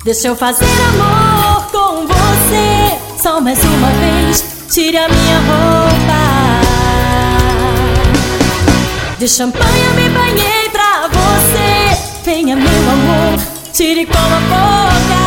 Deixa eu fazer amor com você, só mais uma vez, tire a minha roupa. De champanhe me banhei pra você, venha meu amor, tire com a boca.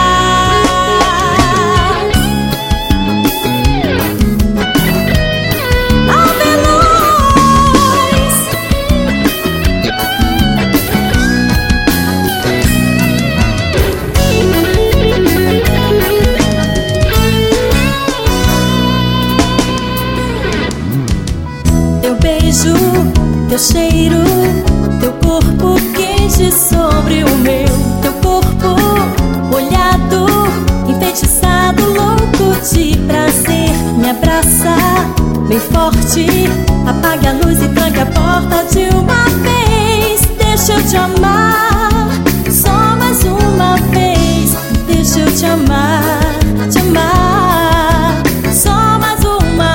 Teu beijo, teu cheiro, teu corpo quente sobre o meu. Teu corpo molhado, enfeitiçado, louco de prazer. Me abraça bem forte, apague a luz e tranque a porta de uma vez. Deixa eu te amar, só mais uma vez. Deixa eu te amar, te amar, só mais uma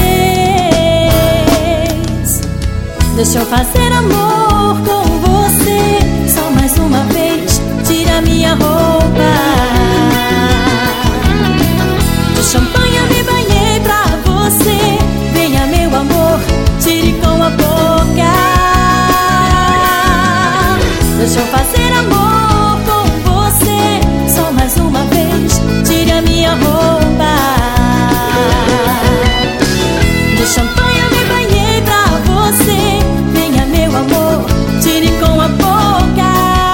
vez. Deixa eu fazer amor com você, só mais uma vez, tira minha roupa. De champanhe me banhei pra você, venha meu amor, tire com a boca. Deixa eu fazer amor com você, só mais uma vez, tire a minha roupa. De champanhe me banhei pra você, venha meu amor, tire com a boca.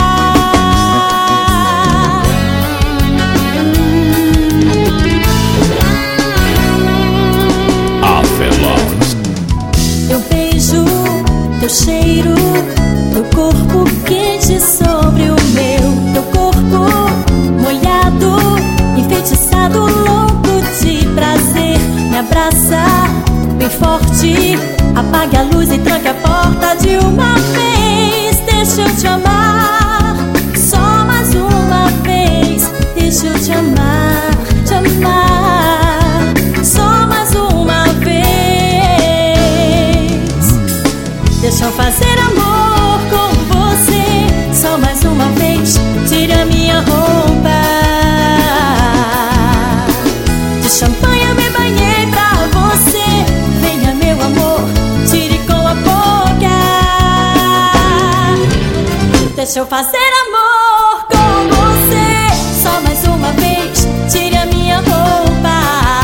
Afeloz. Teu beijo, teu cheiro, teu corpo quente sobre o meu. Teu corpo molhado, enfeitiçado, louco de prazer. Me abraça bem forte, apague a luz e tranque a porta de uma vez. Deixa eu te amar, só mais uma vez. Deixa eu te amar, só mais uma vez. Deixa eu fazer amor com você, só mais uma vez, tire a minha roupa. De champanhe me banhei pra você, venha meu amor, tire com a boca. Deixa eu fazer amor com você, só mais uma vez, tire a minha roupa.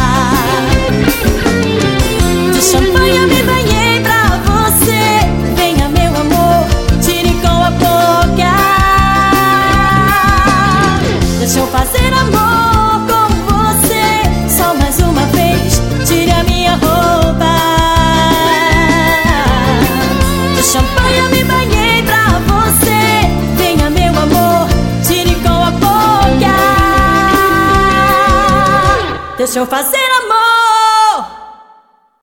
De champanhe me banhei pra você, venha meu amor, tire com a boca. Deixa eu fazer amor com você, só mais uma vez, tire a minha roupa. De champanhe me banhei pra você, venha meu amor, tire com a boca. Deixa eu fazer amor.